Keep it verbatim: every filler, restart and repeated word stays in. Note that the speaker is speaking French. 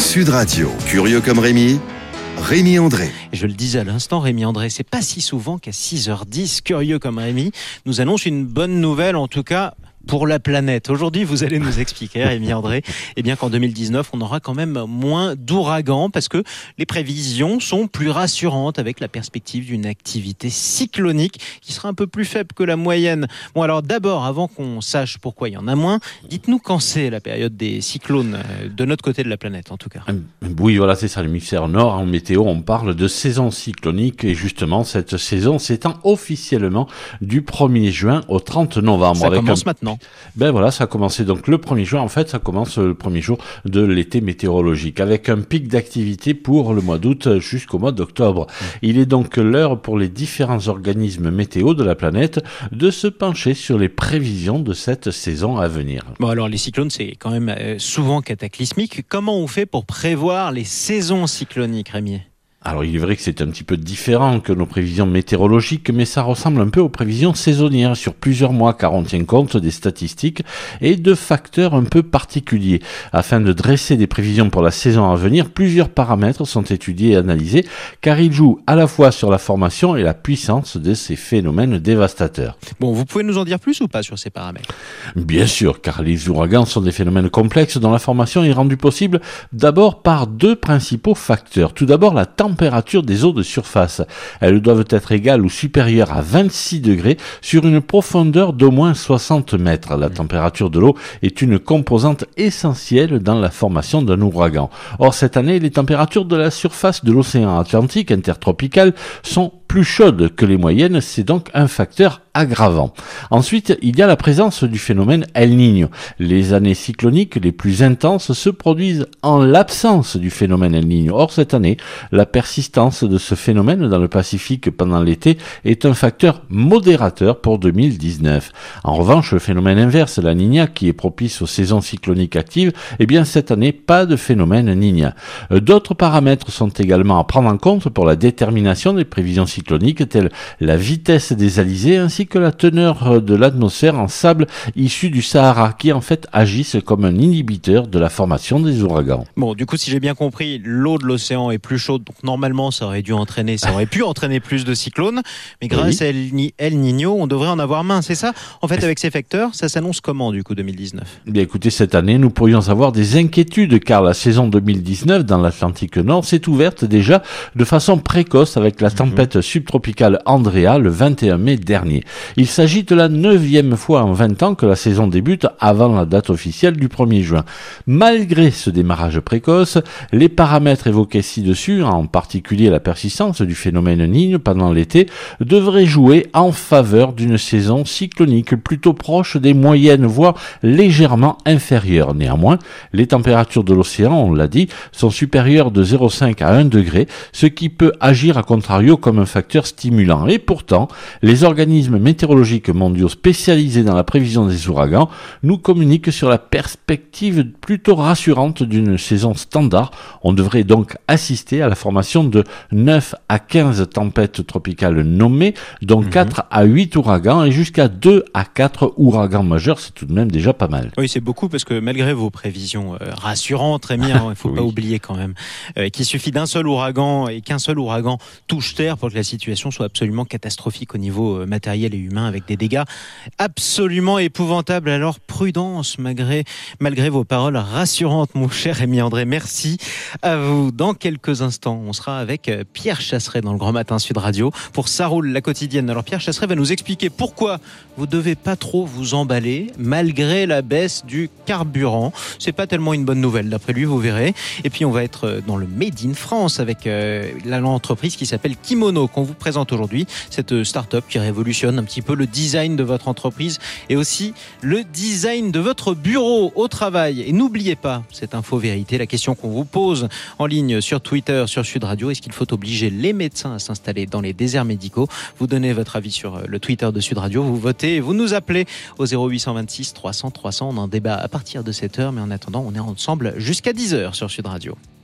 Sud Radio, curieux comme Rémi, Rémi André. Je le disais à l'instant, Rémi André, c'est pas si souvent qu'à six heures dix, curieux comme Rémi, nous annonce une bonne nouvelle, en tout cas pour la planète. Aujourd'hui, vous allez nous expliquer, Rémi André, eh bien qu'en deux mille dix-neuf, on aura quand même moins d'ouragans parce que les prévisions sont plus rassurantes avec la perspective d'une activité cyclonique qui sera un peu plus faible que la moyenne. Bon, alors d'abord, avant qu'on sache pourquoi il y en a moins, dites-nous quand c'est la période des cyclones de notre côté de la planète, en tout cas. Oui, voilà, c'est ça, l'hémisphère nord. En météo, on parle de saison cyclonique et justement, cette saison s'étend officiellement du premier juin au trente novembre. Ça avec commence un... maintenant. Ben voilà, ça a commencé donc le premier juin. En fait, ça commence le premier jour de l'été météorologique avec un pic d'activité pour le mois d'août jusqu'au mois d'octobre. Il est donc l'heure pour les différents organismes météo de la planète de se pencher sur les prévisions de cette saison à venir. Bon, alors les cyclones, c'est quand même souvent cataclysmique. Comment on fait pour prévoir les saisons cycloniques, Rémi ? Alors il est vrai que c'est un petit peu différent que nos prévisions météorologiques, mais ça ressemble un peu aux prévisions saisonnières sur plusieurs mois, car on tient compte des statistiques et de facteurs un peu particuliers. Afin de dresser des prévisions pour la saison à venir, plusieurs paramètres sont étudiés et analysés, car ils jouent à la fois sur la formation et la puissance de ces phénomènes dévastateurs. Bon, vous pouvez nous en dire plus ou pas sur ces paramètres ? Bien sûr, car les ouragans sont des phénomènes complexes dont la formation est rendue possible d'abord par deux principaux facteurs. Tout d'abord, la température température des eaux de surface. Elles doivent être égales ou supérieures à vingt-six degrés sur une profondeur d'au moins soixante mètres. La température de l'eau est une composante essentielle dans la formation d'un ouragan. Or, cette année, les températures de la surface de l'océan Atlantique intertropical sont plus chaudes que les moyennes, c'est donc un facteur aggravant. Ensuite, il y a la présence du phénomène El Niño. Les années cycloniques les plus intenses se produisent en l'absence du phénomène El Niño. Or, cette année, la persistance de ce phénomène dans le Pacifique pendant l'été est un facteur modérateur pour deux mille dix-neuf. En revanche, le phénomène inverse, la Niña, qui est propice aux saisons cycloniques actives, eh bien, cette année, pas de phénomène Niña. D'autres paramètres sont également à prendre en compte pour la détermination des prévisions cycloniques cycloniques telles la vitesse des alizés ainsi que la teneur de l'atmosphère en sable issu du Sahara qui en fait agissent comme un inhibiteur de la formation des ouragans. Bon, du coup, si j'ai bien compris, l'eau de l'océan est plus chaude, donc normalement ça aurait dû entraîner, ça aurait pu entraîner plus de cyclones, mais grâce oui. à El, Ni- El Niño, on devrait en avoir moins, c'est ça ? En fait, avec ces facteurs, ça s'annonce comment du coup deux mille dix-neuf ? Bien écoutez, cette année, nous pourrions avoir des inquiétudes car la saison deux mille dix-neuf dans l'Atlantique Nord s'est ouverte déjà de façon précoce avec la tempête mmh. subtropicale Andrea le vingt et un mai dernier. Il s'agit de la neuvième fois en vingt ans que la saison débute avant la date officielle du premier juin. Malgré ce démarrage précoce, les paramètres évoqués ci-dessus, en particulier la persistance du phénomène Niño pendant l'été, devraient jouer en faveur d'une saison cyclonique plutôt proche des moyennes, voire légèrement inférieure. Néanmoins, les températures de l'océan, on l'a dit, sont supérieures de zéro virgule cinq à un degré, ce qui peut agir à contrario comme un facteur stimulant. Et pourtant, les organismes météorologiques mondiaux spécialisés dans la prévision des ouragans nous communiquent sur la perspective plutôt rassurante d'une saison standard. On devrait donc assister à la formation de neuf à quinze tempêtes tropicales nommées, dont mmh. quatre à huit ouragans et jusqu'à deux à quatre ouragans majeurs. C'est tout de même déjà pas mal. Oui, c'est beaucoup parce que malgré vos prévisions euh, rassurantes, Rémi, hein, il ne faut oui. pas oublier quand même euh, qu'il suffit d'un seul ouragan et qu'un seul ouragan touche terre pour que la situation soit absolument catastrophique au niveau matériel et humain avec des dégâts absolument épouvantables. Alors prudence malgré, malgré vos paroles rassurantes, mon cher Rémi André. Merci à vous. Dans quelques instants, on sera avec Pierre Chasseret dans le Grand Matin Sud Radio pour Ça roule la quotidienne. Alors Pierre Chasseret va nous expliquer pourquoi vous ne devez pas trop vous emballer malgré la baisse du carburant. C'est pas tellement une bonne nouvelle d'après lui, vous verrez. Et puis on va être dans le Made in France avec euh, l'entreprise qui s'appelle Kimono qu'on vous présente aujourd'hui, cette start-up qui révolutionne un petit peu le design de votre entreprise et aussi le design de votre bureau au travail. Et n'oubliez pas cette info vérité, la question qu'on vous pose en ligne sur Twitter, sur Sud Radio, est-ce qu'il faut obliger les médecins à s'installer dans les déserts médicaux ? Vous donnez votre avis sur le Twitter de Sud Radio, vous votez et vous nous appelez au zéro huit cent vingt-six trois cents trois cents. On en débat à partir de sept heures, mais en attendant, on est ensemble jusqu'à dix heures sur Sud Radio.